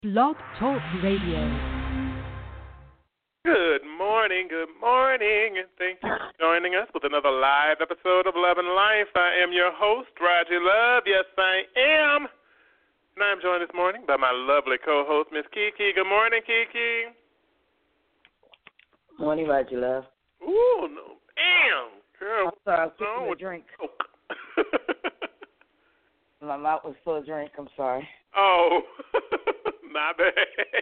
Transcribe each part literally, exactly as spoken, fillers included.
Blog Talk Radio. Good morning, good morning, and thank you for joining us with another live episode of Love and Life. I am your host, Roger Love. Yes, I am. And I'm joined this morning by my lovely co-host, Miss Kiki. Good morning, Kiki. Morning, Roger Love. Ooh, no, damn. Girl, I'm sorry, I was what's wrong taking a with drink. Coke? My mouth was full of drink. I'm sorry. Oh, my bad.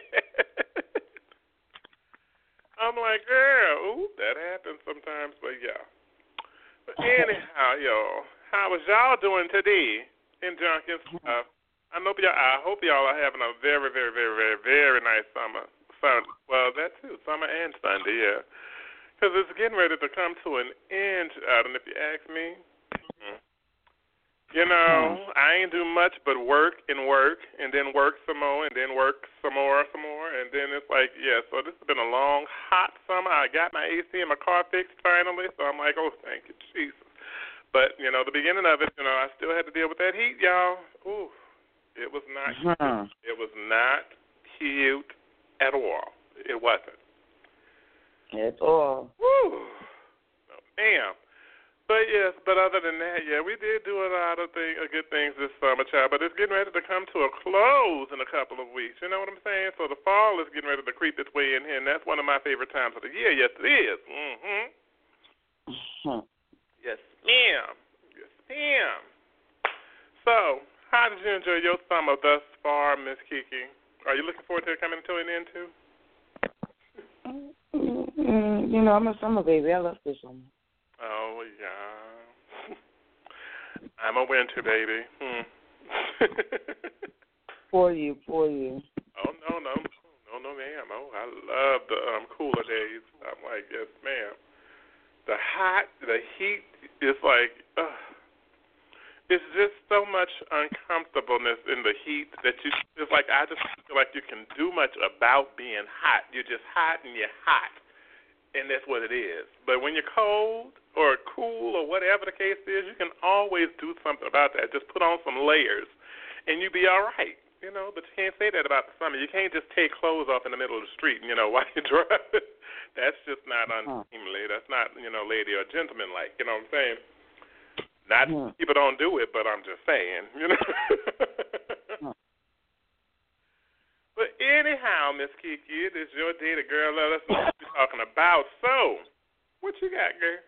I'm like, girl, ooh, that happens sometimes, but yeah. But anyhow, y'all, how was y'all doing today in Junkins? Uh, I hope y'all, I hope y'all are having a very, very, very, very, very nice summer. Sun, well, that too, summer and Sunday, yeah. Because it's getting ready to come to an end, I don't know if you ask me. Mm-hmm. You know, I ain't do much but work and work and then work some more and then work some more, some more. And then it's like, yeah, so this has been a long, hot summer. I got my A C and my car fixed finally. So I'm like, oh, thank you, Jesus. But, you know, the beginning of it, you know, I still had to deal with that heat, y'all. Ooh, it was not uh-huh. cute. It was not cute at all. It wasn't. At all. Woo. No, ma'am. But yes, but other than that, yeah, we did do a lot of thing, uh, good things this summer, child. But it's getting ready to come to a close in a couple of weeks. You know what I'm saying? So the fall is getting ready to creep its way in here, and that's one of my favorite times of the year. Yes, it is. Mm-hmm. Uh-huh. Yes, ma'am. Yes, ma'am. So, how did you enjoy your summer thus far, Miss Kiki? Are you looking forward to it coming to an end too? Mm-hmm. You know, I'm a summer baby. I love this summer. Oh, yeah. I'm a winter baby. Hmm. For you, for you. Oh, no, no. No, no, ma'am. Oh, I love the um, cooler days. I'm like, yes, ma'am. The hot, the heat is like, uh, it's just so much uncomfortableness in the heat that you, it's like, I just feel like you can do much about being hot. You're just hot and you're hot. And that's what it is. But when you're cold or cool or whatever the case is, you can always do something about that. Just put on some layers, and you'll be all right. You know, but you can't say that about the summer. You can't just take clothes off in the middle of the street, you know, while you're driving. That's just not unseemly. That's not, you know, lady or gentleman like. You know what I'm saying? Not uh-huh. people don't do it, but I'm just saying. You know. uh-huh. But anyhow, Miss Kiki, it is your day. The girl let us know what you're talking about. So, what you got, girl?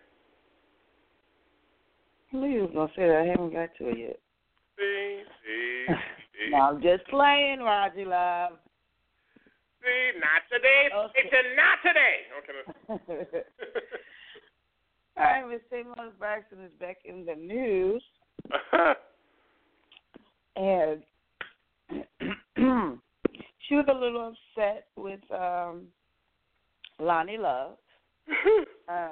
I knew you was going to say that. I haven't got to it yet. See, see, see. No, I'm just playing, Roger Love. See, not today. Okay. It's not today. Okay. All right, Miss Taylor Braxton is back in the news. And she was a little upset with um, Lonnie Love. uh,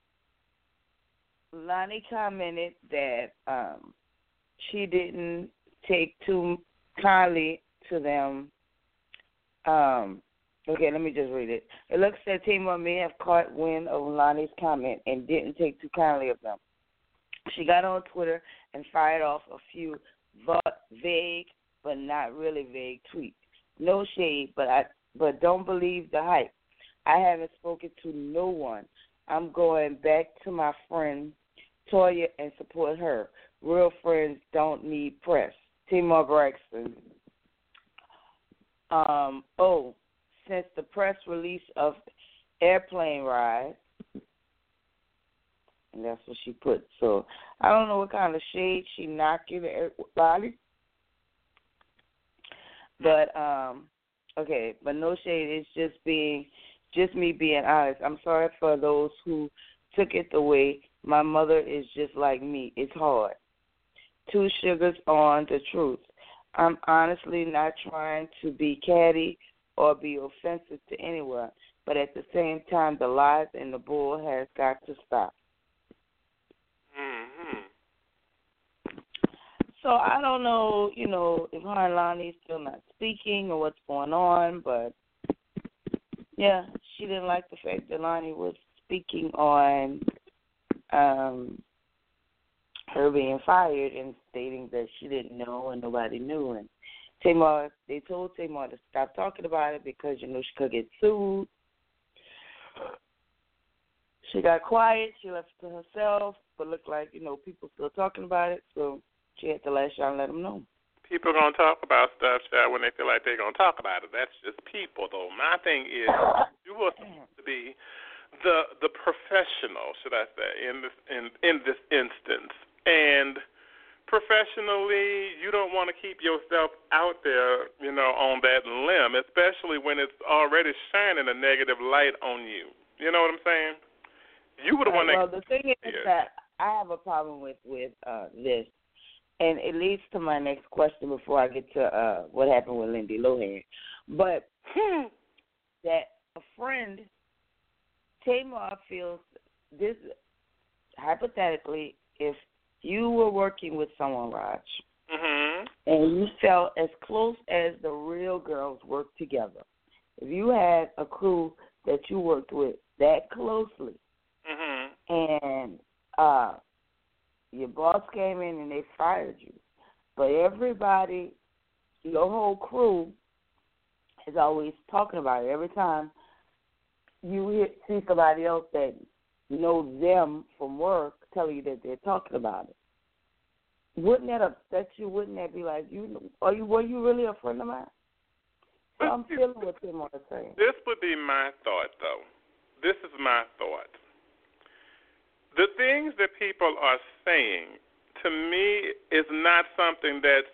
Lonnie commented that um, she didn't take too kindly to them. Um, okay, let me just read it. It looks that Tamar may have caught wind of Lonnie's comment and didn't take too kindly of them. She got on Twitter and fired off a few vague but not really vague tweets. No shade, but I but don't believe the hype. I haven't spoken to no one. I'm going back to my friend Toya and support her. Real friends don't need press. Tamar Braxton. Um, oh, since the press release of Airplane Ride, and that's what she put. So I don't know what kind of shade she knocking at everybody. But um, okay, but no shade. It's just being, just me being honest. I'm sorry for those who took it the way my mother is just like me. It's hard. Two sugars on the truth. I'm honestly not trying to be catty or be offensive to anyone, but at the same time, the lies and the bull has got to stop. Mm-hmm. So I don't know, you know, if her and Lonnie's still not speaking or what's going on, but yeah, she didn't like the fact that Lonnie was speaking on um, her being fired and stating that she didn't know and nobody knew. And Tamar, they told Tamar to stop talking about it because, you know, she could get sued. She got quiet. She left it to herself, but looked like, you know, people still talking about it, so she had to let Sean let them know. People are going to talk about stuff, Sean, when they feel like they're going to talk about it. That's just people, though. My thing is, you are supposed to be the the professional, should I say, in this in, in this instance. And professionally, you don't want to keep yourself out there, you know, on that limb, especially when it's already shining a negative light on you. You know what I'm saying? You would have right, won that. Well, the thing is here. that I have a problem with with uh, this, and it leads to my next question before I get to uh, what happened with Lindsay Lohan. But that a friend, Tamar feels this hypothetically, if you were working with someone, Raj, mm-hmm. and you felt as close as the real girls work together, if you had a crew that you worked with that closely, mm-hmm. and uh, your boss came in and they fired you, but everybody, your whole crew is always talking about it. Every time you hear, see somebody else that knows them from work tell you that they're talking about it, wouldn't that upset you? Wouldn't that be like, you? Are you? Were you really a friend of mine? So I'm feeling what Tim was saying. This would be my thought, though. This is my thought. The things that people are saying, to me, is not something that's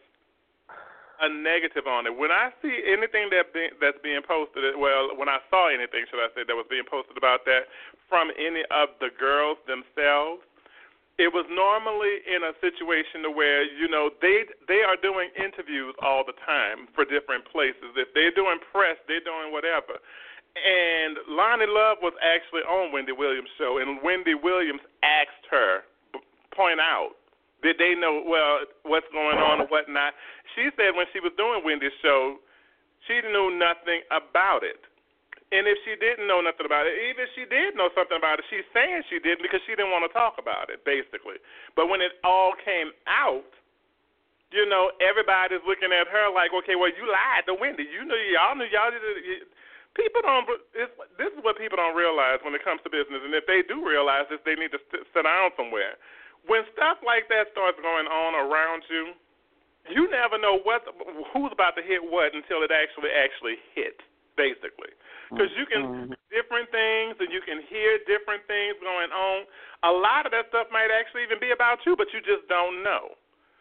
a negative on it. When I see anything that be, that's being posted, well, when I saw anything, should I say, that was being posted about that from any of the girls themselves, it was normally in a situation where, you know, they they are doing interviews all the time for different places. If they're doing press, they're doing whatever. And Lonnie Love was actually on Wendy Williams' show, and Wendy Williams asked her, point out, did they know, well, what's going on or whatnot? She said when she was doing Wendy's show, she knew nothing about it. And if she didn't know nothing about it, even if she did know something about it, she's saying she didn't because she didn't want to talk about it, basically. But when it all came out, you know, everybody's looking at her like, okay, well, you lied to Wendy. You knew, y'all knew, y'all did it. People don't, it's, this is what people don't realize when it comes to business. And if they do realize this, they need to sit, sit down somewhere. When stuff like that starts going on around you, you never know what who's about to hit what until it actually actually hits, basically. Because you can mm-hmm. different things and you can hear different things going on. A lot of that stuff might actually even be about you, but you just don't know.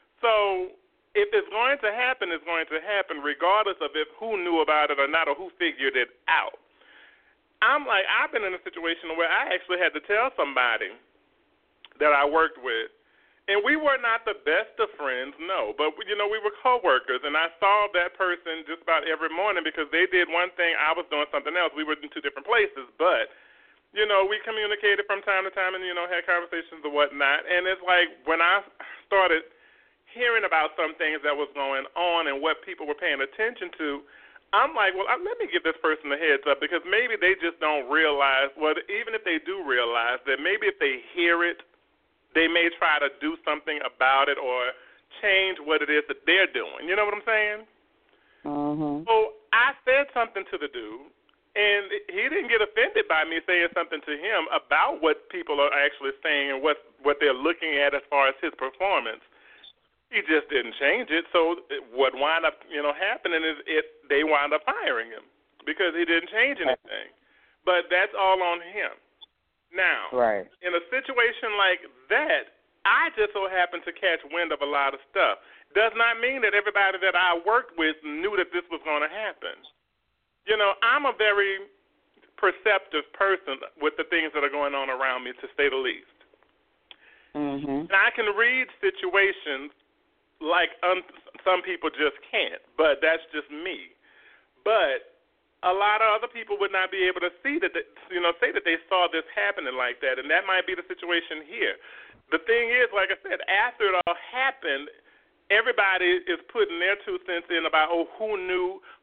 So if it's going to happen, it's going to happen regardless of if who knew about it or not or who figured it out. I'm like, I've been in a situation where I actually had to tell somebody that I worked with, and we were not the best of friends, no, but, you know, we were coworkers, and I saw that person just about every morning because they did one thing, I was doing something else. We were in two different places, but, you know, we communicated from time to time and, you know, had conversations and whatnot, and it's like when I started hearing about some things that was going on and what people were paying attention to, I'm like, well, let me give this person a heads up because maybe they just don't realize, well, even if they do realize that maybe if they hear it, they may try to do something about it or change what it is that they're doing. You know what I'm saying? Mm-hmm. So I said something to the dude, and he didn't get offended by me saying something to him about what people are actually saying and what, what they're looking at as far as his performance. He just didn't change it. So what wound up, you know, happening is it they wound up hiring him because he didn't change anything. But that's all on him. Now, right. in a situation like that, I just so happened to catch wind of a lot of stuff. Does not mean that everybody that I worked with knew that this was going to happen. You know, I'm a very perceptive person with the things that are going on around me, to say the least. Mm-hmm. And I can read situations like um, some people just can't, but that's just me. But a lot of other people would not be able to see that, they, you know, say that they saw this happening like that, and that might be the situation here. The thing is, like I said, after it all happened, everybody is putting their two cents in about, oh, who knew,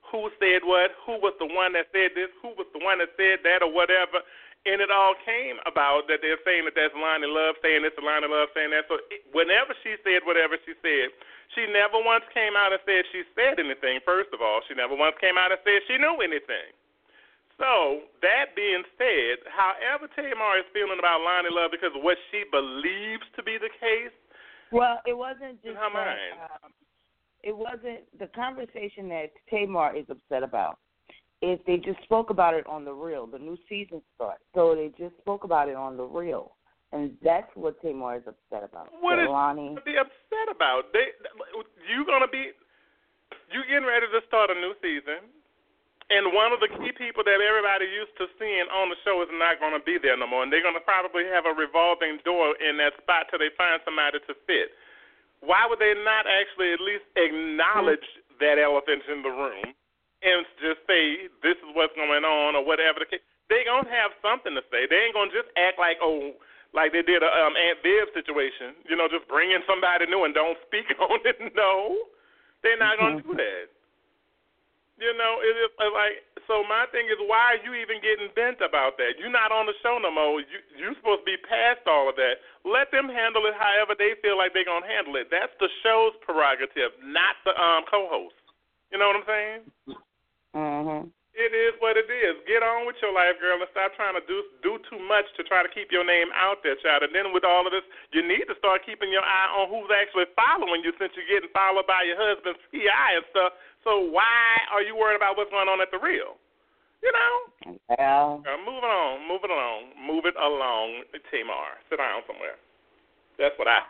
who said what, who was the one that said this, who was the one that said that, or whatever. And it all came about that they're saying that that's Lonnie Love saying this, Lonnie Love saying that. So it, whenever she said whatever she said, she never once came out and said she said anything, first of all. She never once came out and said she knew anything. So that being said, however Tamar is feeling about Lonnie Love because of what she believes to be the case. Well, it wasn't just her that, mind. Um, it wasn't the conversation that Tamar is upset about. If they just spoke about it on the real, the new season starts. So they just spoke about it on the real, and that's what Tamar is upset about. What is Lonnie to be upset about? They, you gonna be, you getting ready to start a new season, and one of the key people that everybody used to seeing on the show is not gonna be there no more, and they're gonna probably have a revolving door in that spot till they find somebody to fit. Why would they not actually at least acknowledge mm-hmm. that elephant in the room? And just say this is what's going on or whatever the case. They gonna have something to say. They ain't gonna just act like oh, like they did a um, Aunt Viv situation. You know, just bring in somebody new and don't speak on it. No, they're not gonna do that. You know, it is like so. My thing is, why are you even getting bent about that? You're not on the show no more. You you're supposed to be past all of that. Let them handle it however they feel like they're gonna handle it. That's the show's prerogative, not the um co-host. You know what I'm saying? Mm-hmm. It is what it is. Get on with your life, girl, and stop trying to do do too much to try to keep your name out there, child. And then with all of this, you need to start keeping your eye on who's actually following you since you're getting followed by your husband's P I and stuff. So why are you worried about what's going on at the real? You know? Yeah. Uh, moving on, moving along, move it along, Tamar. Sit down somewhere. That's what I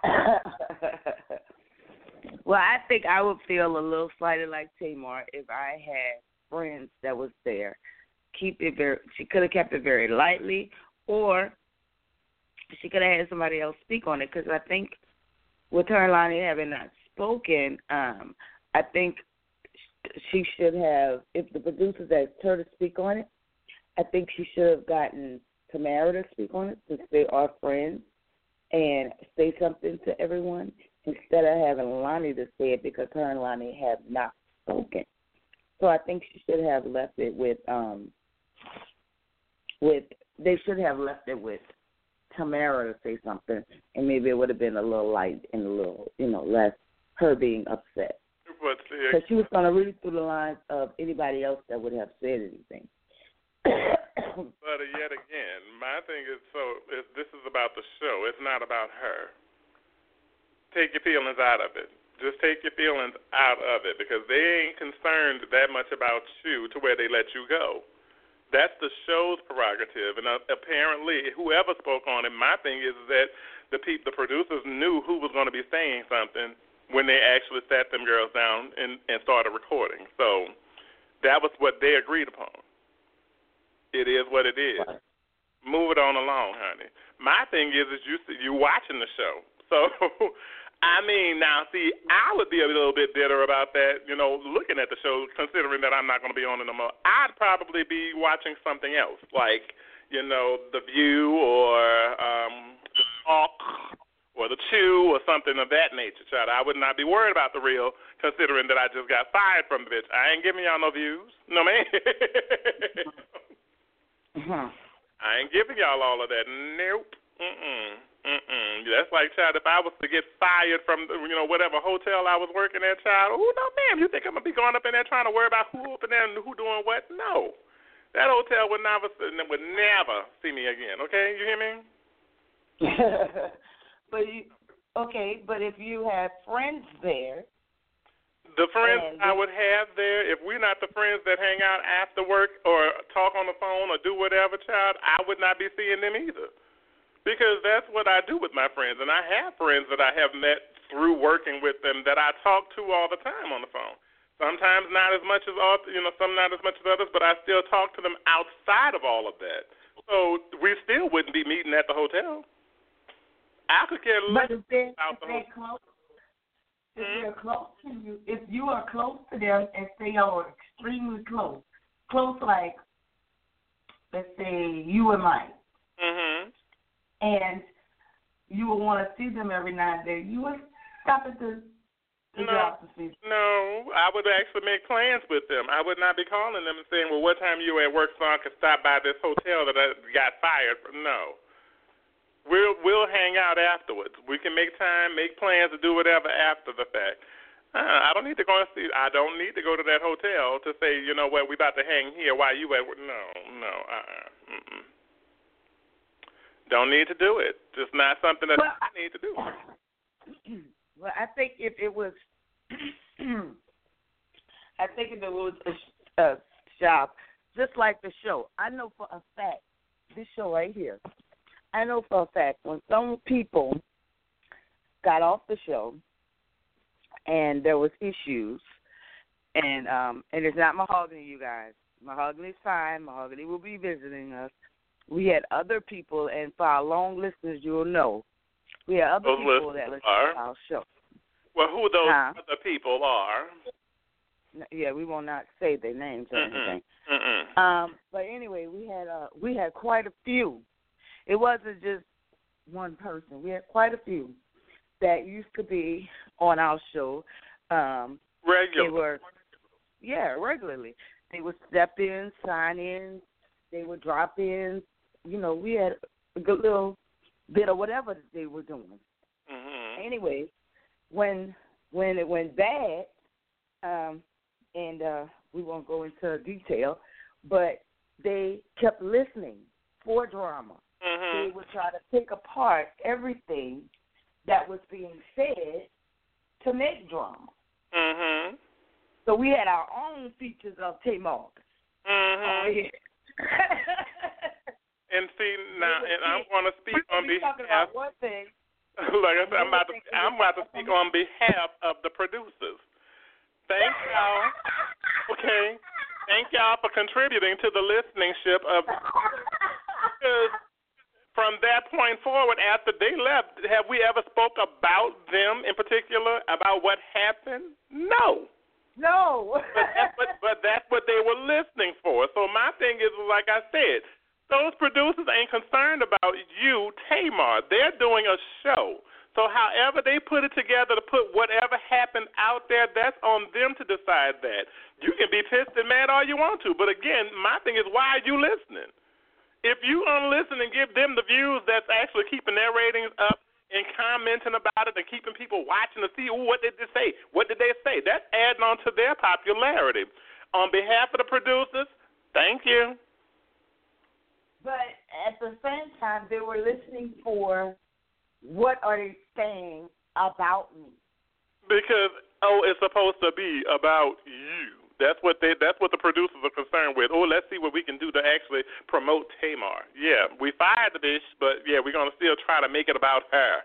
Well, I think I would feel a little slighted like Tamar if I had friends that was there. Keep it very. She could have kept it very lightly, or she could have had somebody else speak on it. Because I think with her and Lonnie having not spoken, um, I think she should have. If the producers asked her to speak on it, I think she should have gotten Tamara to speak on it since they are friends and say something to everyone instead of having Lonnie to say it because her and Lonnie have not spoken. So I think she should have left it with um with they should have left it with Tamara to say something, and maybe it would have been a little light and a little, you know, less her being upset. Because she was going to read through the lines of anybody else that would have said anything. But uh, yet again, my thing is so is, this is about the show. It's not about her. Take your feelings out of it. Just take your feelings out of it because they ain't concerned that much about you to where they let you go. That's the show's prerogative, and uh, apparently whoever spoke on it, my thing is that the pe- the producers knew who was going to be saying something when they actually sat them girls down and, and started recording. So that was what they agreed upon. It is what it is. Right. Move it on along, honey. My thing is, is you you watching the show, so. I mean, now, see, I would be a little bit bitter about that, you know, looking at the show, considering that I'm not going to be on it no more. I'd probably be watching something else, like, you know, The View or um, The Talk or The Chew or something of that nature, child. I would not be worried about The Real, considering that I just got fired from the bitch. I ain't giving y'all no views. No, man. uh-huh. I ain't giving y'all all of that. Nope. Mm-mm. Mm-mm. That's like, child, if I was to get fired from, you know, whatever hotel I was working at, child, oh, no, ma'am, you think I'm going to be going up in there trying to worry about who up in there and who doing what? No. That hotel would never, would never see me again, okay? You hear me? But you, okay, but if you have friends there. The friends I would have there, if we're not the friends that hang out after work or talk on the phone or do whatever, child, I would not be seeing them either. Because that's what I do with my friends, and I have friends that I have met through working with them that I talk to all the time on the phone. Sometimes not as much as all, you know, some not as much as others, but I still talk to them outside of all of that. So we still wouldn't be meeting at the hotel. I could care less about the hotel. If they're close to you, if you are close to them and they are extremely close, close like, let's say you and Mike. Mhm. And you will want to see them every now and then. You would stop at the No, no, I would actually make plans with them. I would not be calling them and saying, well, what time you at work so I can stop by this hotel that I got fired from? No. We'll, we'll hang out afterwards. We can make time, make plans to do whatever after the fact. Uh, I don't need to go and see, I don't need to go to that hotel to say, you know what, we about to hang here while you at work. No, no, uh-uh. Mm-mm. Don't need to do it. Just not something that well, I need to do. Well, I think if it was, I think if it was a, a shop, just like the show, I know for a fact, this show right here, I know for a fact when some people got off the show and there was issues, and um, and it's not Mahogany, you guys. Mahogany's fine. Mahogany will be visiting us. We had other people, and for our long listeners, you'll know, we had other those people that listen are. to our show. Well, who those huh? other people are? Yeah, we will not say their names or Mm-mm. anything. Mm-mm. Um, but anyway, we had uh, we had quite a few. It wasn't just one person. We had quite a few that used to be on our show. Um, Regularly. They were, yeah, regularly. They would step in, sign in. They would drop in. You know, we had a good little bit of whatever they were doing. Mm-hmm. Anyway, when when it went bad, um, and uh, we won't go into detail, but they kept listening for drama. Mm-hmm. They would try to pick apart everything that was being said to make drama. Mm-hmm. So we had our own features of Tamar. Mm-hmm. Oh, yeah. And see now, and I'm going to speak on behalf. About one thing. Like I said, I'm about to. I'm about to speak on behalf of the producers. Thank y'all. Okay. Thank y'all for contributing to the listening-ship of. Because from that point forward, after they left, have we ever spoke about them in particular, about what happened? No. No. but, that's what, but that's what they were listening for. So my thing is, like I said, those producers ain't concerned about you, Tamar. They're doing a show. So however they put it together to put whatever happened out there, that's on them to decide that. You can be pissed and mad all you want to. But again, my thing is, why are you listening? If you don't listen and give them the views that's actually keeping their ratings up and commenting about it and keeping people watching to see, ooh, what did they say? What did they say? That's adding on to their popularity. On behalf of the producers, thank you. But at the same time, they were listening for what are they saying about me. Because, oh, it's supposed to be about you. That's what they. That's what the producers are concerned with. Oh, let's see what we can do to actually promote Tamar. Yeah, we fired the bitch, but yeah, we're gonna still try to make it about her.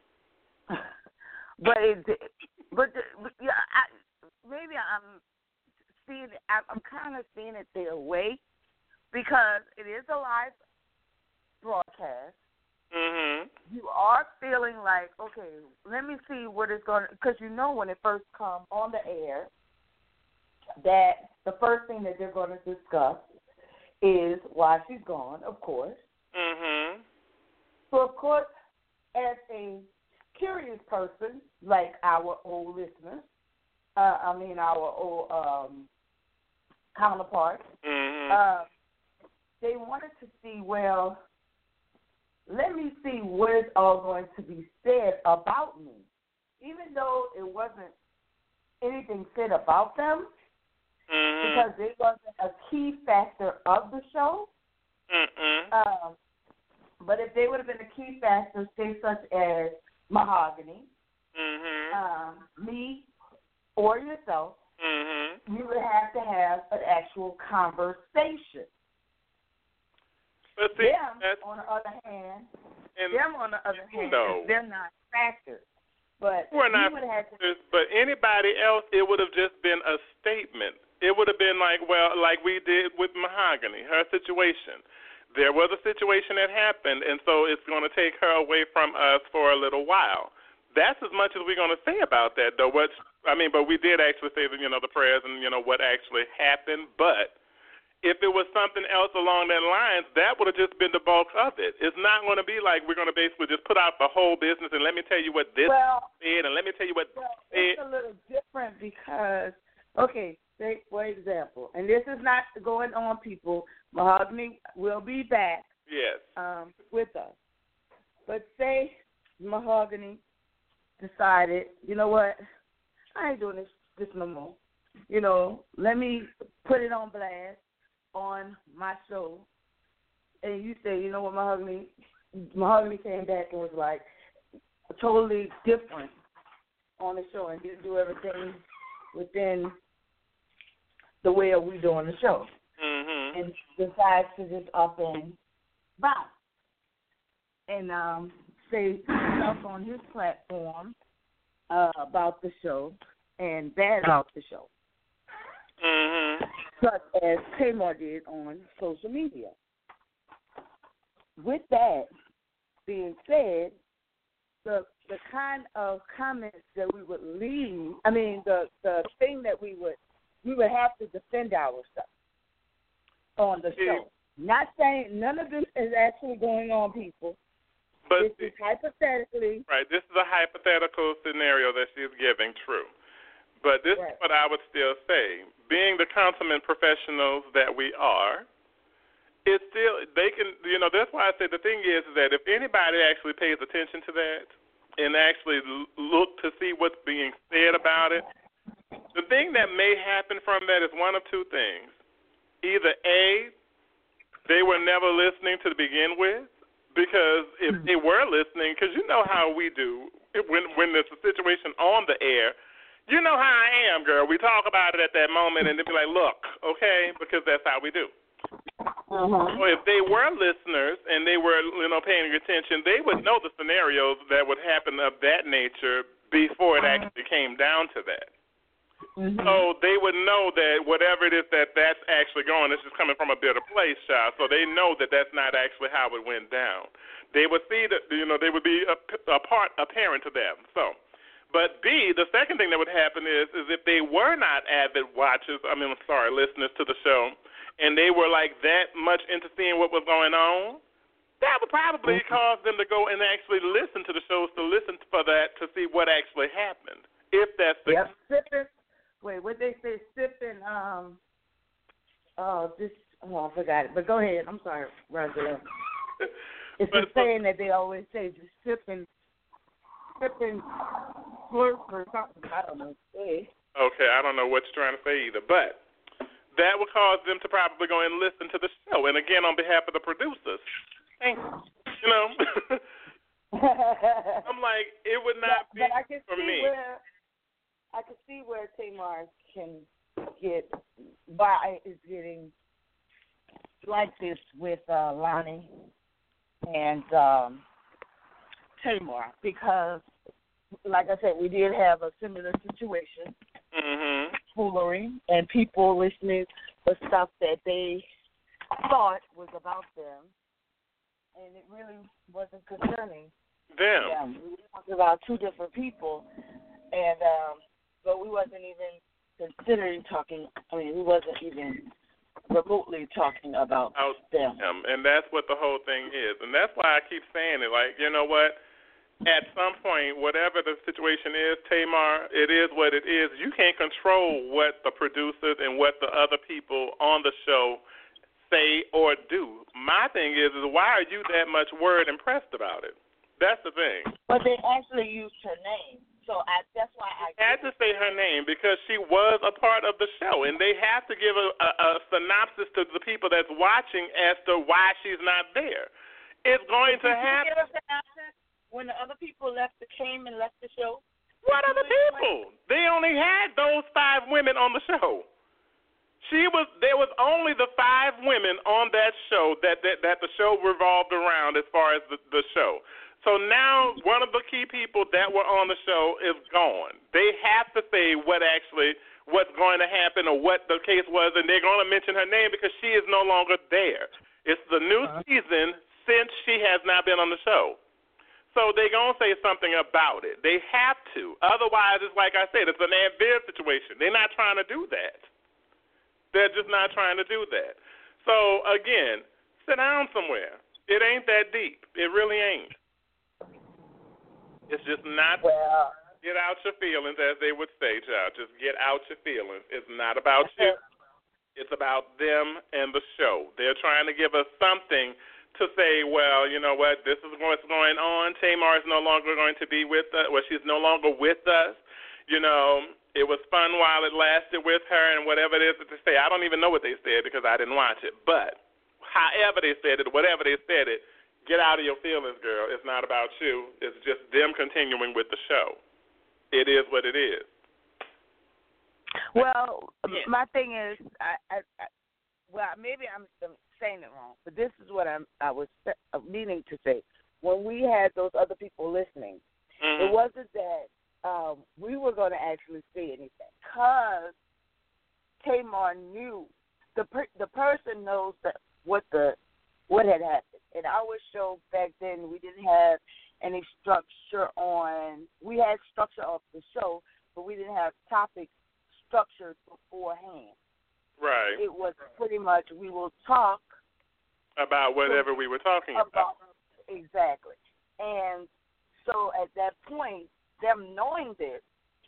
but it, but the, yeah, I, maybe I'm seeing. I'm kind of seeing it their way because it is a live broadcast. Mhm. You are feeling like, okay, let me see what it's going to, because you know when it first comes on the air, that the first thing that they're going to discuss is why she's gone, of course. Mhm. So, of course, as a curious person, like our old listeners, uh, I mean our old um, counterparts, Mhm. uh, they wanted to see, well, let me see what is all going to be said about me. Even though it wasn't anything said about them, mm-hmm. because it wasn't a key factor of the show. Mm-mm. Um, but if they would have been a key factor, say such as Mahogany, mm-hmm. um, me, or yourself, mm-hmm. you would have to have an actual conversation. But see, them, that's, on the other hand, and, them on the other hand, no. they're not factors. But We're not would have to, factors, but anybody else, it would have just been a statement. It would have been like, well, like we did with Mahogany, her situation. There was a situation that happened, and so it's going to take her away from us for a little while. That's as much as we're going to say about that, though. What I mean, but we did actually say, that, you know, the prayers and, you know, what actually happened. But If it was something else along that lines, that would have just been the bulk of it. It's not going to be like we're going to basically just put out the whole business and let me tell you what this well, said and let me tell you what well, this it's a little different because, okay, say, for example, and this is not going on, people, Mahogany will be back yes. um, with us. But say Mahogany decided, you know what, I ain't doing this, this no more. You know, let me put it on blast on my show. And you say, you know what, Mahogany, Mahogany came back and was like totally different on the show and didn't do everything within the way we doing the show. Mm-hmm. And decides to just up and bounce. And um, say stuff on his platform uh, about the show and bad about the show. Mm-hmm. Such as Tamar did on social media. With that being said, the the kind of comments that we would leave, I mean, the, the thing that we would, we would have to defend ourselves on the show. Not saying none of this is actually going on, people. But this is hypothetically. Right, this is a hypothetical scenario that she's giving, true. But this right. is what I would still say. Being the consummate professionals that we are, it's still, they can, you know, that's why I said the thing is that if anybody actually pays attention to that and actually look to see what's being said about it, the thing that may happen from that is one of two things. Either A, they were never listening to begin with, because if they were listening, because you know how we do when when there's a situation on the air, you know how I am, girl. We talk about it at that moment and they'd be like, look, okay, because that's how we do. Uh-huh. So if they were listeners and they were, you know, paying attention, they would know the scenarios that would happen of that nature before it actually came down to that. Mm-hmm. So they would know that whatever it is that that's actually going, it's just coming from a better place, child. So they know that that's not actually how it went down. They would see that, you know, they would be a, a part apparent to them. So. But B, the second thing that would happen is, is if they were not avid watchers, I mean, I'm sorry, listeners to the show, and they were like that much into seeing what was going on, that would probably mm-hmm. cause them to go and actually listen to the shows, to listen for that, to see what actually happened, if that's the yep. Sipping, wait, what they say, sipping, um, oh, this, oh, I forgot it, but go ahead, I'm sorry, Rosalind. It's but, the saying that they always say, just sipping, sipping, slurp or something. I don't know. Hey. Okay, I don't know what you're trying to say either, but that would cause them to probably go and listen to the show. And again, on behalf of the producers, thank you. You know, I'm like, it would not but, be but I can for see me. Where, I can see where Tamar can get, why is getting like this with uh, Lonnie and um, Tamar, because like I said, we did have a similar situation, mm-hmm. foolery, and people listening to stuff that they thought was about them, and it really wasn't concerning them. them. We were talking about two different people, and um, but we wasn't even considering talking. I mean, we wasn't even remotely talking about Out them. them. And that's what the whole thing is, and that's why I keep saying it. Like, you know what? At some point, whatever the situation is, Tamar, it is what it is. You can't control what the producers and what the other people on the show say or do. My thing is, is why are you that much worried and pressed about it? That's the thing. But they actually used her name, so I, that's why I had to say her name because she was a part of the show, and they have to give a, a, a synopsis to the people that's watching as to why she's not there. It's going to happen. When the other people left, came and left the show? What other people? They only had those five women on the show. She was. There was only the five women on that show that that, that the show revolved around as far as the, the show. So now one of the key people that were on the show is gone. They have to say what actually what's going to happen or what the case was, and they're going to mention her name because she is no longer there. It's the new uh-huh. season since she has not been on the show. So they're going to say something about it. They have to. Otherwise, it's like I said, it's an adverse situation. They're not trying to do that. They're just not trying to do that. So, again, sit down somewhere. It ain't that deep. It really ain't. It's just not well, get out your feelings, as they would say, child. Just get out your feelings. It's not about you. It's about them and the show. They're trying to give us something to say, well, you know what, this is what's going on. Tamar is no longer going to be with us. Well, she's no longer with us. You know, it was fun while it lasted with her and whatever it is that they say. I don't even know what they said because I didn't watch it. But however they said it, whatever they said it, get out of your feelings, girl. It's not about you. It's just them continuing with the show. It is what it is. Well, yeah. my thing is, I, I, I, well, maybe I'm saying it wrong, but this is what I'm, I was meaning to say. When we had those other people listening, mm-hmm. it wasn't that um, we were going to actually say anything, because Tamar knew the per, the person knows that what the what had happened. In our show back then, we didn't have any structure on. We had structure of the show, but we didn't have topics structured beforehand. Right. It was pretty much we will talk about whatever we were talking about. about. Exactly. And so at that point, them knowing this,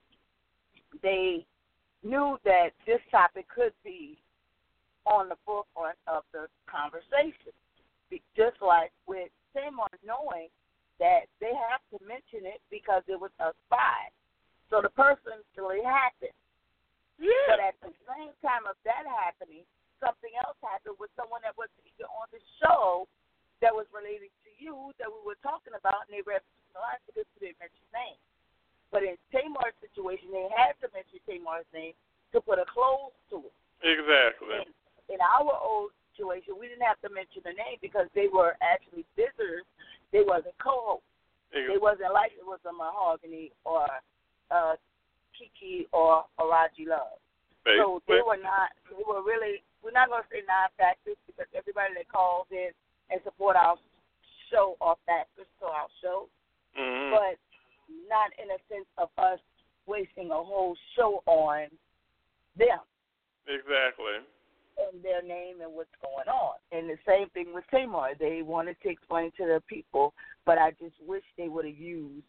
they knew that this topic could be on the forefront of the conversation. Just like with Tamar knowing that they have to mention it because it was a spy. So the person really happened. Yeah. But at the same time of that happening, something else happened with someone that was either on the show that was related to you that we were talking about, and they referenced the line because they didn't mention name. But in Tamar's situation, they had to mention Tamar's name to put a close to it. Exactly. In, in our old situation, we didn't have to mention the name because they were actually visitors. They wasn't co-hosts. Exactly. They wasn't like it was a Mahogany or uh, Kiki or Araji Love. Basically. So they were not, they were really, we're not going to say non-factors because everybody that calls in and support our show are factors to our show. Mm-hmm. But not in a sense of us wasting a whole show on them. Exactly. And their name and what's going on. And the same thing with Tamar. They wanted to explain to their people, but I just wish they would have used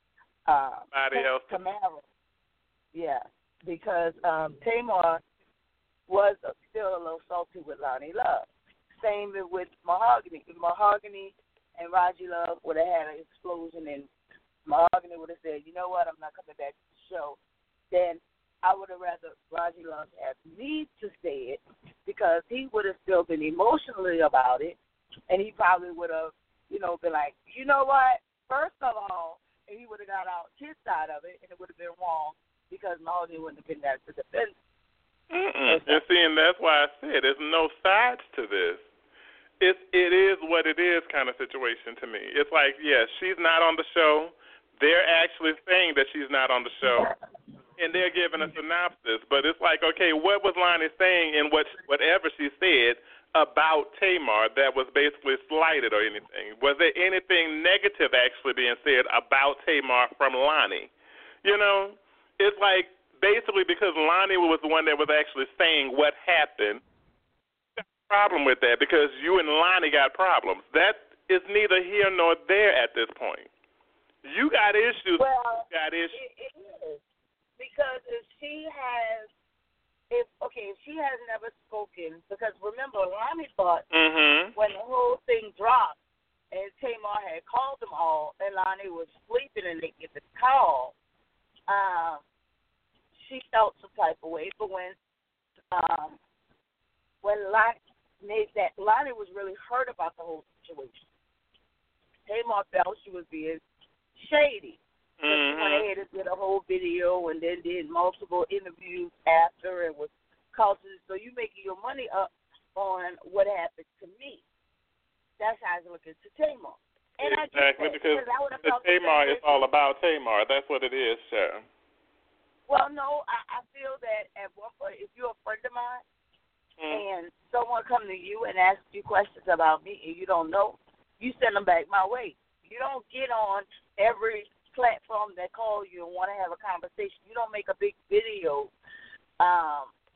uh, Tamara. Yeah, because um, Tamar was still a little salty with Lonnie Love. Same with Mahogany. If Mahogany and Raji Love would have had an explosion and Mahogany would have said, you know what, I'm not coming back to the show, then I would have rather Raji Love have me to say it because he would have still been emotionally about it, and he probably would have, you know, been like, you know what, first of all, and he would have got out his side of it, and it would have been wrong because Mahogany wouldn't have been there to defend it. Mm-mm. And see, and that's why I said there's no sides to this. It's, it is what it is kind of situation to me. It's like, yes, she's not on the show. They're actually saying that she's not on the show, and they're giving a synopsis. But it's like, okay, what was Lonnie saying in what whatever she said about Tamar that was basically slighted or anything? Was there anything negative actually being said about Tamar from Lonnie? You know, it's like basically because Lonnie was the one that was actually saying what happened. Problem with that because you and Lonnie got problems. That is neither here nor there at this point. You got issues. Well, you got issues. It, it is because if she has, if okay, if she has never spoken, because remember, Lonnie thought mm-hmm. when the whole thing dropped and Tamar had called them all, and Lonnie was sleeping and they get the call, um, she felt some type of way. But when, um, when Lonnie made that, Lonnie was really hurt about the whole situation. Tamar felt she was being shady. Mm-hmm. She went ahead and did a whole video and then did multiple interviews after and was causing, so you making your money up on what happened to me. That's how I look at Tamar. And exactly, I get because, because Tamar is all about Tamar. That's what it is, Sharon. Well, no, I, I feel that at one point, if you're a friend of mine, and someone come to you and ask you questions about me and you don't know, you send them back my way. You don't get on every platform that call you and want to have a conversation. You don't make a big video um,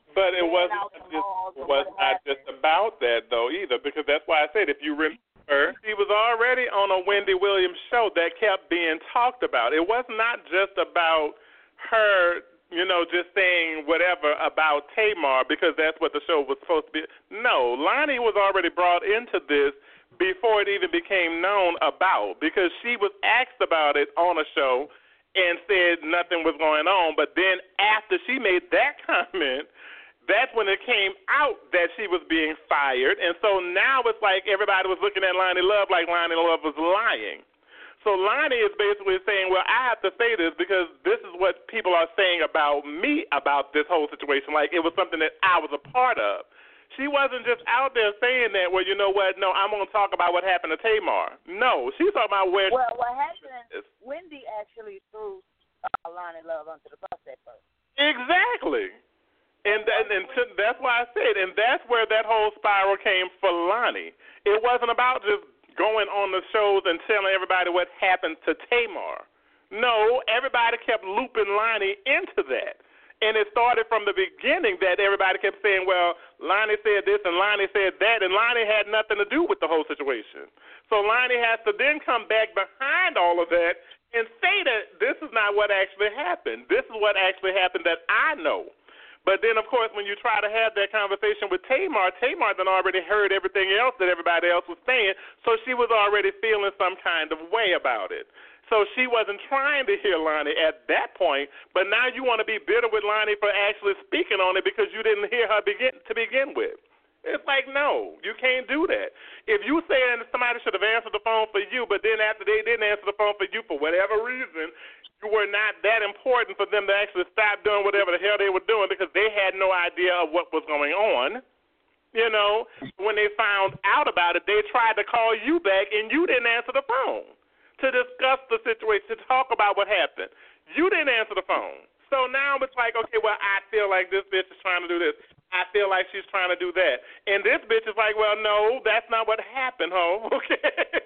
But it wasn't just, was not just about that, though, either, because that's why I said, if you remember, she was already on a Wendy Williams show that kept being talked about. It was not just about her, you know, just saying whatever about Tamar, because that's what the show was supposed to be. No, Lonnie was already brought into this before it even became known about, because she was asked about it on a show and said nothing was going on. But then after she made that comment, that's when it came out that she was being fired. And so now it's like everybody was looking at Lonnie Love like Lonnie Love was lying. So Lonnie is basically saying, well, I have to say this because this is what people are saying about me about this whole situation, like it was something that I was a part of. She wasn't just out there saying that, well, you know what, no, I'm going to talk about what happened to Tamar. No, she's talking about where. Well, what happened, Wendy actually threw uh, Lonnie Love under the bus at first. Exactly. And, and, and to, that's why I said, and that's where that whole spiral came for Lonnie. It wasn't about just going on the shows and telling everybody what happened to Tamar. No, everybody kept looping Lonnie into that. And it started from the beginning that everybody kept saying, well, Lonnie said this and Lonnie said that, and Lonnie had nothing to do with the whole situation. So Lonnie has to then come back behind all of that and say that this is not what actually happened. This is what actually happened that I know. But then, of course, when you try to have that conversation with Tamar, Tamar then already heard everything else that everybody else was saying, so she was already feeling some kind of way about it. So she wasn't trying to hear Lonnie at that point, but now you want to be bitter with Lonnie for actually speaking on it because you didn't hear her begin to begin with. It's like, no, you can't do that. If you saying somebody should have answered the phone for you, but then after they didn't answer the phone for you for whatever reason, you were not that important for them to actually stop doing whatever the hell they were doing because they had no idea of what was going on. You know, when they found out about it, they tried to call you back, and you didn't answer the phone to discuss the situation, to talk about what happened. You didn't answer the phone. So now it's like, okay, well, I feel like this bitch is trying to do this. I feel like she's trying to do that. And this bitch is like, well, no, that's not what happened, ho. Okay?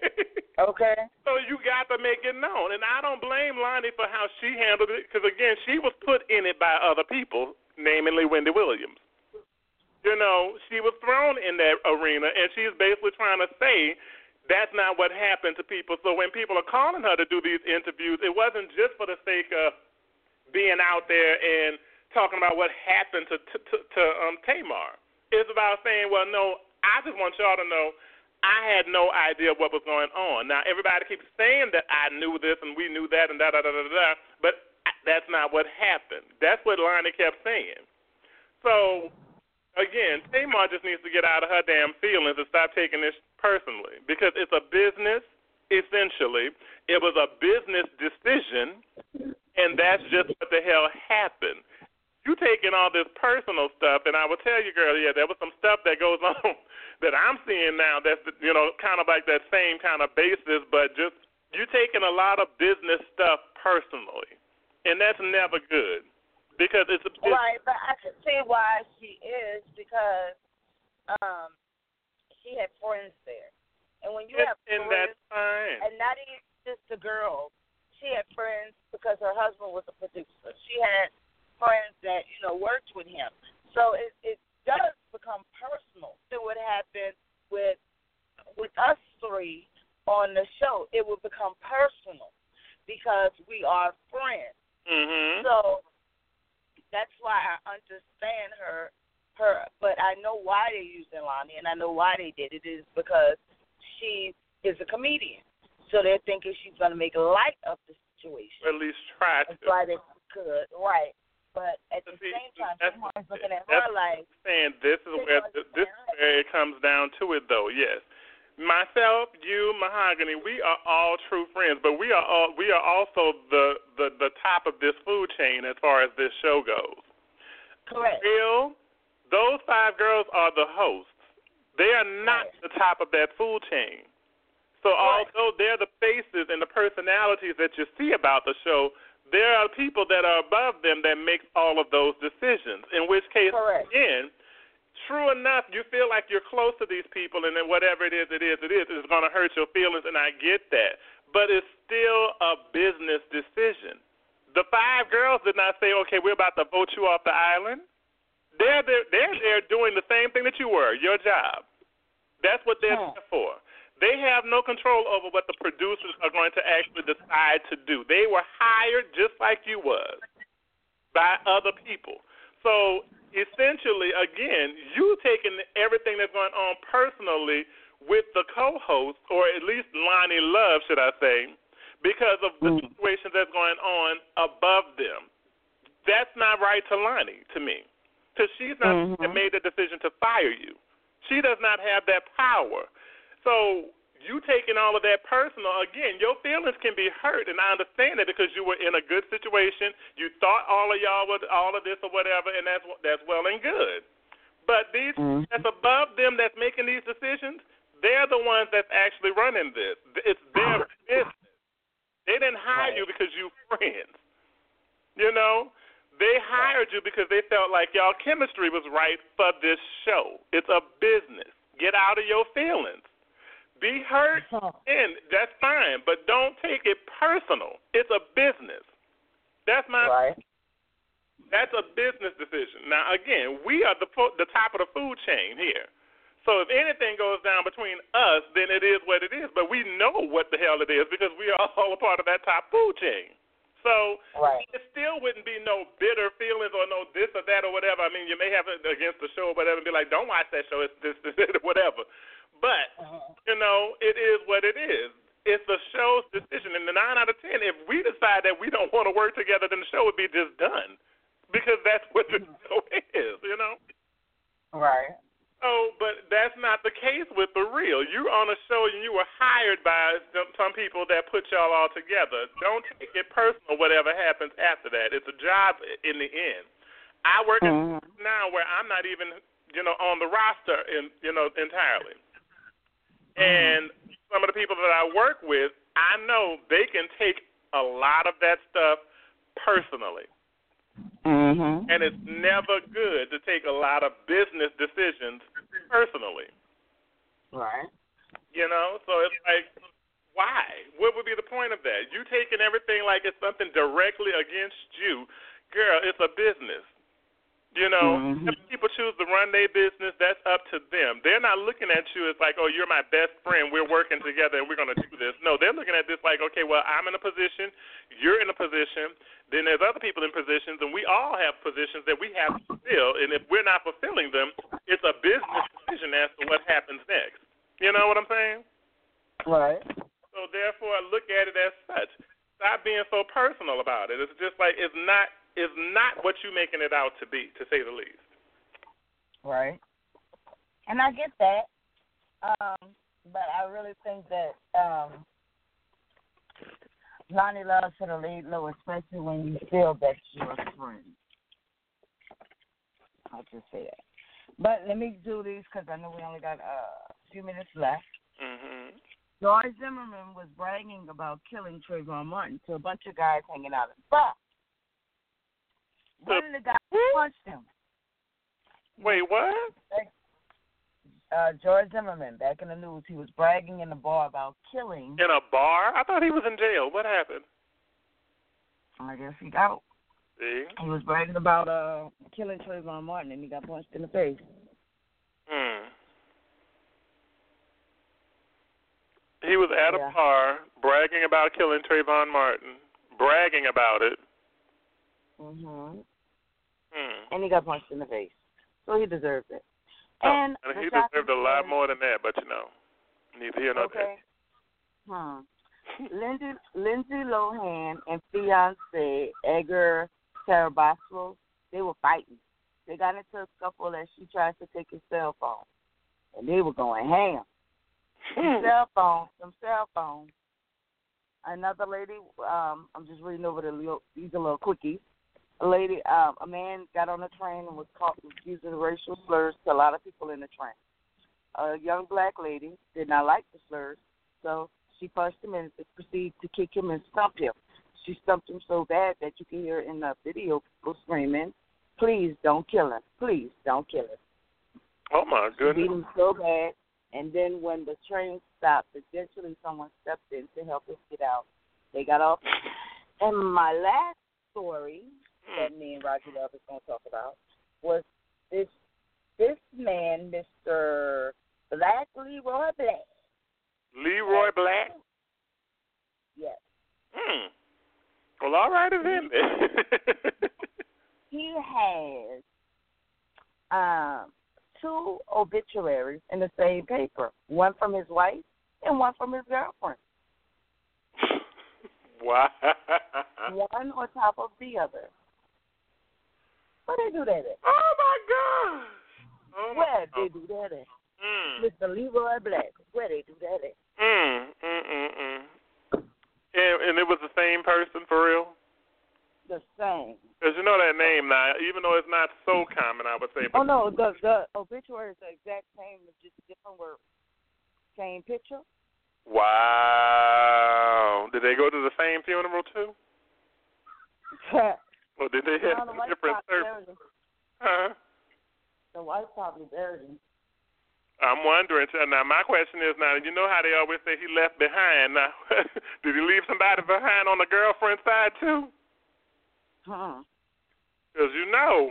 Okay. So you got to make it known. And I don't blame Lonnie for how she handled it because, again, she was put in it by other people, namely Wendy Williams. You know, she was thrown in that arena, and she's basically trying to say that's not what happened to people. So when people are calling her to do these interviews, it wasn't just for the sake of being out there and talking about what happened to to, to, to um, Tamar. It's about saying, well, no, I just want y'all to know I had no idea what was going on. Now, everybody keeps saying that I knew this and we knew that and da-da-da-da-da, but that's not what happened. That's what Lonnie kept saying. So, again, Tamar just needs to get out of her damn feelings and stop taking this personally because it's a business, essentially. It was a business decision, and that's just what the hell happened. You taking all this personal stuff, and I will tell you, girl, yeah, there was some stuff that goes on that I'm seeing now that's, you know, kind of like that same kind of basis, but just you taking a lot of business stuff personally, and that's never good because it's a business. Right, but I can see why she is because um, she had friends there. And when you and, have and friends, that's fine. and not even just the girls, she had friends because her husband was a producer. She had friends that, you know, worked with him. So it, it does become personal. It would happen with with us three on the show. It would become personal because we are friends. Mm-hmm. So that's why I understand her, her. But I know why they're using Lonnie, and I know why they did it. It is because she is a comedian. So they're thinking she's going to make light of the situation. Or at least try to. That's why they could, right. But at the See, same time, that's, someone's looking at that's her like. Saying this is where this is where it comes down to it, though. Yes, myself, you, Mahogany, we are all true friends, but we are all we are also the the, the top of this food chain as far as this show goes. Correct. Real, those five girls are the hosts. They are not right. the top of that food chain. So right. although they're the faces and the personalities that you see about the show, there are people that are above them that make all of those decisions, in which case, Correct. again, true enough, you feel like you're close to these people, and then whatever it is, it is, it is, it's going to hurt your feelings, and I get that. But it's still a business decision. The five girls did not say, okay, we're about to vote you off the island. They're there, they're there doing the same thing that you were, your job. That's what they're huh. there for. They have no control over what the producers are going to actually decide to do. They were hired just like you was by other people. So essentially, again, you taking everything that's going on personally with the co-host, or at least Lonnie Love, should I say, because of the mm. situations that's going on above them. That's not right to Lonnie, to me, because she's not mm-hmm. made the decision to fire you. She does not have that power. So you taking all of that personal, again, your feelings can be hurt, and I understand that because you were in a good situation. You thought all of y'all was all of this or whatever, and that's that's well and good. But these mm-hmm. that's above them that's making these decisions, they're the ones that's actually running this. It's their business. They didn't hire right. you because you friends. You know? They hired you because they felt like y'all chemistry was right for this show. It's a business. Get out of your feelings. Be hurt, and that's fine, but don't take it personal. It's a business. That's my. Right. That's a business decision. Now, again, we are the the top of the food chain here. So if anything goes down between us, then it is what it is. But we know what the hell it is because we are all a part of that top food chain. So right. it still wouldn't be no bitter feelings or no this or that or whatever. I mean, you may have it against the show or whatever and be like, don't watch that show. It's this, this, this whatever. But, uh-huh. you know, it is what it is. It's the show's decision. And the nine out of ten, if we decide that we don't want to work together, then the show would be just done because that's what the show is, you know? Right. Oh, but that's not the case with The Real. You're on a show and you were hired by some people that put y'all all together. Don't take it personal, whatever happens after that. It's a job in the end. I work mm-hmm. now where I'm not even, you know, on the roster, in, you know, entirely. Mm-hmm. And some of the people that I work with, I know they can take a lot of that stuff personally. Mm-hmm. And it's never good to take a lot of business decisions personally. Right. You know, so it's like, why? What would be the point of that? You taking everything like it's something directly against you. Girl, it's a business. You know, mm-hmm. if people choose to run their business, that's up to them. They're not looking at you as like, oh, you're my best friend. We're working together and we're going to do this. No, they're looking at this like, okay, well, I'm in a position. You're in a position. Then there's other people in positions, and we all have positions that we have to fulfill. And if we're not fulfilling them, it's a business decision as to what happens next. You know what I'm saying? Right. So therefore, look at it as such. Stop being so personal about it. It's just like it's not. Is not what you're making it out to be, to say the least. Right. And I get that. Um, but I really think that um, Lonnie Love should have laid low, especially when you feel that you're a friend. I'll just say that. But let me do these because I know we only got uh, a few minutes left. Mm-hmm. George Zimmerman was bragging about killing Trayvon Martin to a bunch of guys hanging out in the bar. One of the guys punched him. Wait, what? Uh, George Zimmerman, back in the news, he was bragging in the bar about killing. In a bar? I thought he was in jail. What happened? I guess he got. See? He was bragging about uh, killing Trayvon Martin, and he got punched in the face. Hmm. He was at yeah. a bar bragging about killing Trayvon Martin, bragging about it. Mhm. Hmm. And he got punched in the face, so he deserved it. Oh, and and he deserved a lot more than that, but you know, neither here nor okay. there. Hmm. Lindsay, Lindsay Lohan and fiance Edgar Tarabasco, they were fighting. They got into a scuffle as she tried to take his cell phone, and they were going ham. Some cell phones, some cell phones. Another lady, um, I'm just reading over the little, these are little quickies. A lady, um, a man got on the train and was caught using racial slurs to a lot of people in the train. A young black lady did not like the slurs, so she punched him and proceeded to kick him and stump him. She stumped him so bad that you can hear in the video people screaming, "Please don't kill him! Please don't kill him!" Oh my goodness! She beat him so bad, and then when the train stopped, eventually someone stepped in to help us get out. They got off. And my last story that me and Roger Love is going to talk about was this this man, Mister Black, Leroy Black. Leroy Black? Yes. Hmm. Well, all right, then. He has um, two obituaries in the same paper, one from his wife and one from his girlfriend. Wow. One on top of the other. Where they do that at? Oh, my gosh. Oh, my Where God. they do that at? Mm. Mister Leroy Black. Where they do that at? Mm, mm, mm, mm. And, and it was the same person for real? The same. Because you know that name now, even though it's not so common, I would say. But Oh, no, the, the obituary is the exact same, just different words. Same picture. Wow. Did they go to the same funeral, too? Or did they have No, the wife different probably services? buried him. Huh? The wife probably buried him. I'm wondering. Now, my question is now, you know how they always say he left behind. Now, did he leave somebody behind on the girlfriend side, too? Huh. Because you know,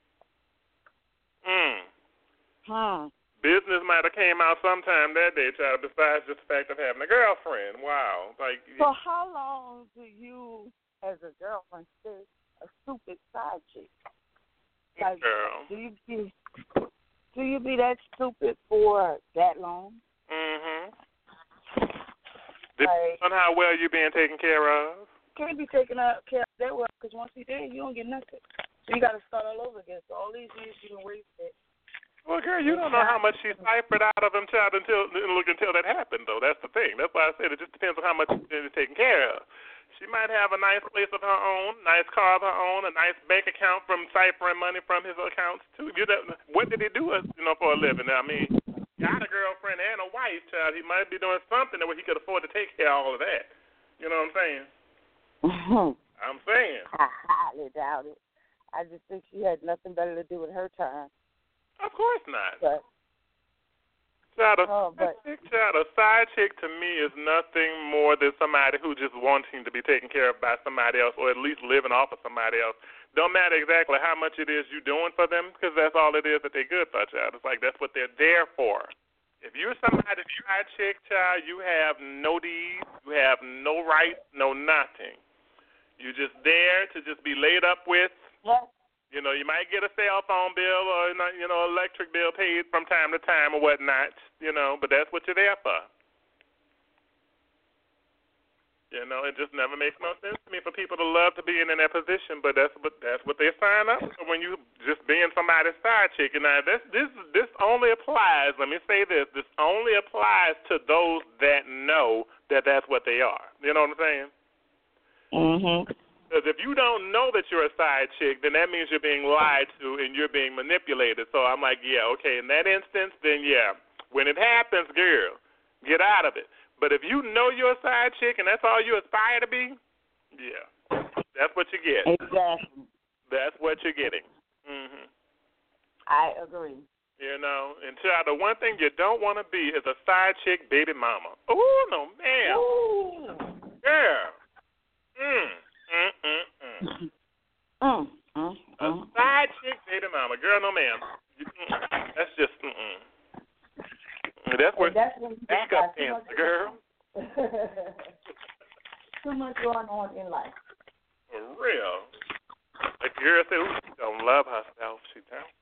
mm, Huh. business might have came out sometime that day, child, besides just the fact of having a girlfriend. Wow. Like, So how long do you, as a girlfriend, stay a stupid side chick? Like, girl. do you be, do you be that stupid for that long? Mm-hmm. Like, Depends on how well you're being taken care of. Can't be taken out care of that well, because once you're dead, you don't get nothing. So you got to start all over again. So all these years you been wasted. Well, girl, you don't know how much she ciphered out of him, child, until look until that happened, though. That's the thing. That's why I said it just depends on how much she's taken care of. She might have a nice place of her own, nice car of her own, a nice bank account from ciphering money from his accounts too. You know, what did he do, you know, for a living? I mean, got a girlfriend and a wife, child. He might be doing something where he could afford to take care of all of that. You know what I'm saying? I'm saying. I highly doubt it. I just think she had nothing better to do with her time. Of course not. But, child, a, oh, but, chick, child, a side chick to me is nothing more than somebody who just wanting to be taken care of by somebody else, or at least living off of somebody else. Don't matter exactly how much it is you're doing for them, because that's all it is that they're good for, child. It's like that's what they're there for. If you're somebody's side chick, child, you have no deeds, you have no rights, no nothing. You're just there to just be laid up with. yeah. You know, you might get a cell phone bill or, you know, electric bill paid from time to time or whatnot, you know, but that's what you're there for. You know, it just never makes no sense to me for people to love to be in, in that position, but that's what that's what they sign up for when you just being somebody's side chick. And now this this this only applies. Let me say this: this only applies to those that know that that's what they are. You know what I'm saying? Mhm. Because if you don't know that you're a side chick, then that means you're being lied to and you're being manipulated. So I'm like, yeah, okay, in that instance, then yeah. When it happens, girl, get out of it. But if you know you're a side chick and that's all you aspire to be, yeah, that's what you get. Exactly. That's what you're getting. Mhm. I agree. You know, and child, the one thing you don't want to be is a side chick baby mama. Oh, no, man. Ooh. Girl. Mm. Mm, mm, mm. Mm, mm, A mm. side chick baby mama. Girl, no, ma'am. You, mm, that's just, mm-mm. That's where that's when backup pants, girl. Too much going on in life. For real. Like the girl said, ooh, she don't love herself. She don't.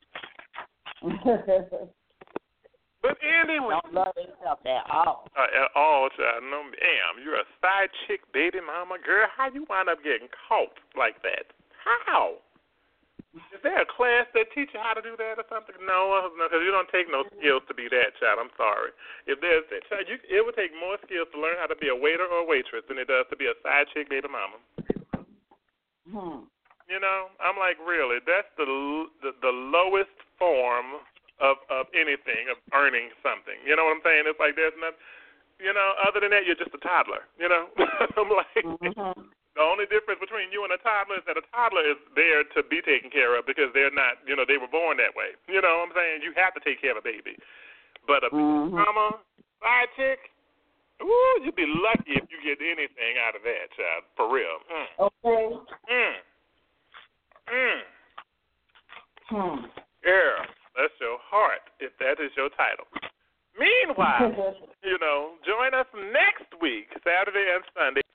But anyway. Don't love herself at all. Uh, at all, child. No, ma'am. You're a side chick baby mama. Girl, how you wind up getting caught like that? How? Is there a class that teach you how to do that or something? No, because you don't take no skills to be that, child. I'm sorry. If there's that, child, you, it would take more skills to learn how to be a waiter or a waitress than it does to be a side chick baby mama. Hmm. You know, I'm like, really, that's the the, the lowest form of, of anything, of earning something. You know what I'm saying? It's like there's nothing, you know, other than that, you're just a toddler, you know? I'm like, mm-hmm. The only difference between you and a toddler is that a toddler is there to be taken care of because they're not, you know, they were born that way. You know what I'm saying? You have to take care of a baby. But a mm-hmm. mama, side chick, ooh, you'd be lucky if you get anything out of that, child, for real. Mm. Okay. Mm. Mm. Hmm. Yeah. heart, if that is your title. Meanwhile, you know, join us next week, Saturday and Sunday,